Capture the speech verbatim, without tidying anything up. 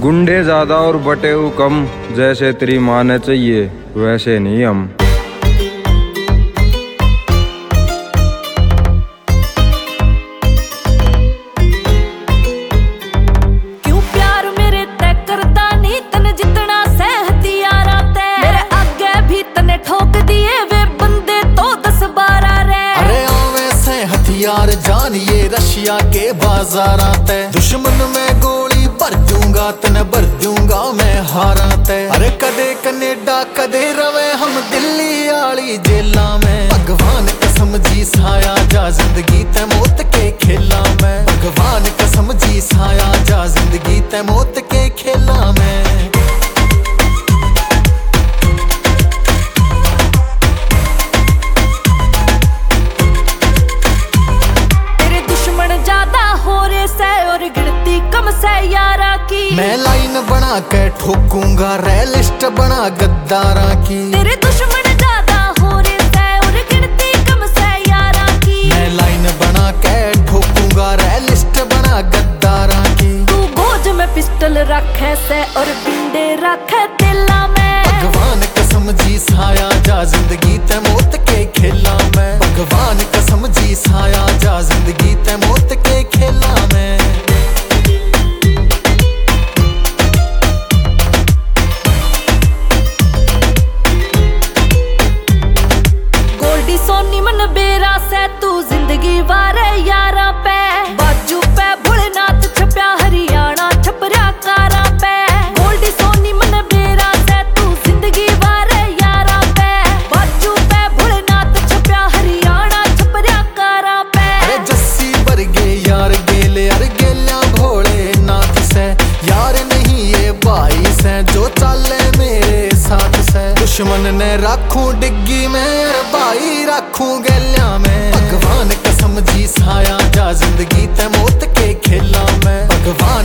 गुंडे ज्यादा और बटे हु कम, जैसे तेरी माँ ने चाहिए वैसे नहीं हम। क्यों प्यार मेरे तय करता नहीं, तने जितना सहती यारा ते मेरे आगे भी तने ठोक दिए वे बंदे तो दस बारह रे। अरे आवे से हथियार जानिए रशिया के बाजारा ते, दुश्मन में गोली भर दूंगा तने भर दूंगा मैं हारा ते। अरे कदे कनेडा कदे रवे हम दिल्ली आली जेला में, भगवान कसम जी साया जा जिंदगी ते मौत के खेला में, भगवान कसम जी साया जा जिंदगी ते मौत के खेला में। यारा की मैं लाइन बना के ठोकूंगा रे लिस्ट बना गद्दारा की, तेरे दुश्मन ज्यादा हो रे से और गिनती कम से यारा की। मैं लाइन बना के ठोकूंगा रे लिस्ट बना गद्दारा की। तू गोद में पिस्टल रखे से और बिंडे रखे तेला में, भगवान कसम जी साया जा जिंदगी ते मौत के खेला में, भगवान कसम जी साया जा जिंदगी ते मौत के खेला में। सोनी मन बेरा से तू जिंदगी वारे यारा पे, बाजू पे भोलेनाथ छपया हरियाणा छपरिया कारा पे। गोल्डी सोनी मन बेरा से तू जिंदगी वारे यारा पे, बाजू पे भोलेनाथ छपया हरियाणा छपरिया कारा पे। अरे जस्सी बरगे यार गेले अरे गेल्या भोलेनाथ से, यार नहीं ये भाई से जो चले मेरे साथ से। दुश्मन ने राखूं डिग्गी में भाई राखूं गलिया में, भगवान कसम जी साया जा जिंदगी ते मौत के खेला में, भगवान